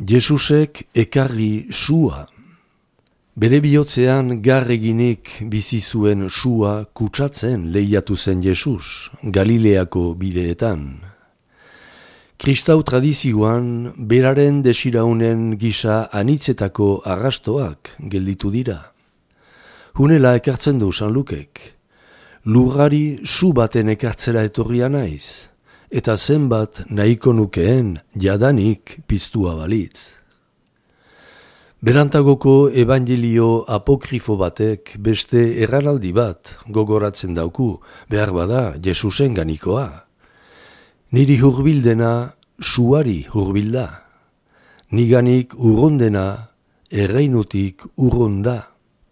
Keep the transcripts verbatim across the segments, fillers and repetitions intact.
Jesusek ekarri sua. Bere bihotzean garreginik bizi zuen sua kutsatzen lehiatu zen Jesus, Galileako bideetan. Kristau tradizioan beraren desiraunen gisa anitzetako arrastoak gelditu dira. Hunela ekartzen du San Lukek. Lurrari su baten ekartzera etorria naiz, eta zenbat nahiko nukeen jadanik piztua balitz. Berantagoko evangelio apokrifo batek beste erraldi bat gogoratzen dauku, behar bada Jesusen ganikoa. Niri hurbildena suari hurbilda, niganik urrundena erreinutik urrunda.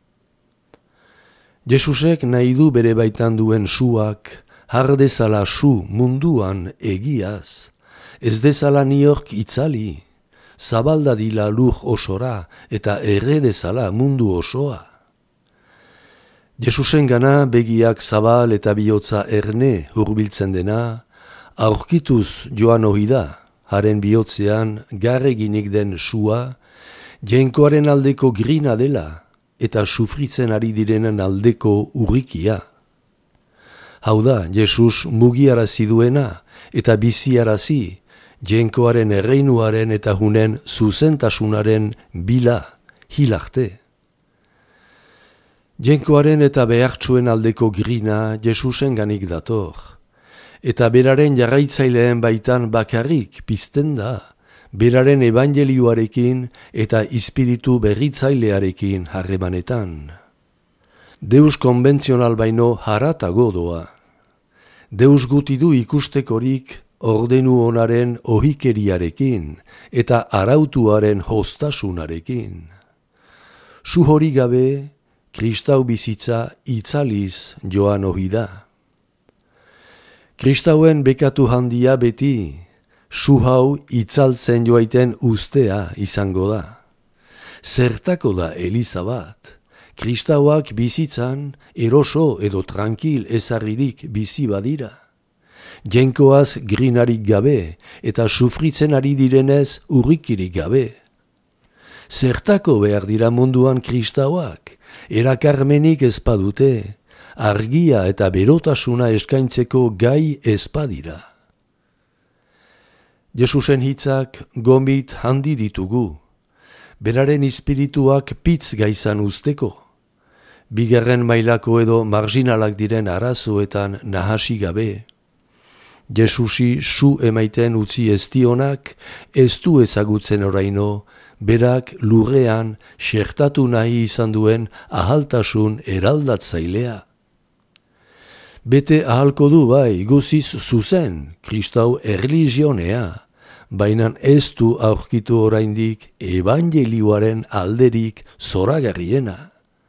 Jesusek nahi du bere baitan duen suak har dezala su munduan egiaz, ez dezala niork itzali, zabalda dila lur osora eta erre dezala mundu osoa. Jesusen gana begiak zabal eta bihotza erne hurbiltzen dena, aurkituz joan ohi da, haren bihotzean garreginik den sua, jainkoaren aldeko grina dela, eta sufritzen ari direnen aldeko urrikia. Hau da, Jesus mugiarazi duena eta biziarazi, jainkoaren erreinuaren eta hunen zuzentasunaren bila hilarte. Jainkoaren eta behartsuen aldeko grina Jesusen ganik dator, eta beraren jarraitzaileen baitan bakarrik pizten da, beraren evangelioarekin eta espiritu berritzailearekin harremanetan. Deus konbentzional baino haratago doa. Deus guti du ikustekorik ordenu onaren ohikeriarekin eta arautuaren hostasunarekin. Su hori gabe, Kristau bizitza itzaliz joan ohi da. Kristauen bekatu handia beti, su hau itzaltzen joaiten ustea izango da. Zertako da eliza bat, Kristauak bizitzan eroso edo tranquil ezarririk bizi badira. Jainkoaz grinarik gabe eta sufritzen ari direnez urrikirik gabe. Zertako behar dira munduan Kristauak, erakarmenik ezpadute, argia eta berotasuna eskaintzeko gai ezpadira. Jesusen hitzak gomit handi ditugu, beraren espirituak pitz gaizan usteko, bigarren mailako edo marginalak diren arazoetan nahasi gabe. Jesusi su emaiten utzi eztionak ez du ezagutzen oraino, berak lurrean xertatu nahi izan duen ahaltasun eraldatzailea. Bete ahalko du bai guziz zuzen, Kristau erlijionea, baina ez du aurkitu oraindik evangelioaren alderik zoragarriena.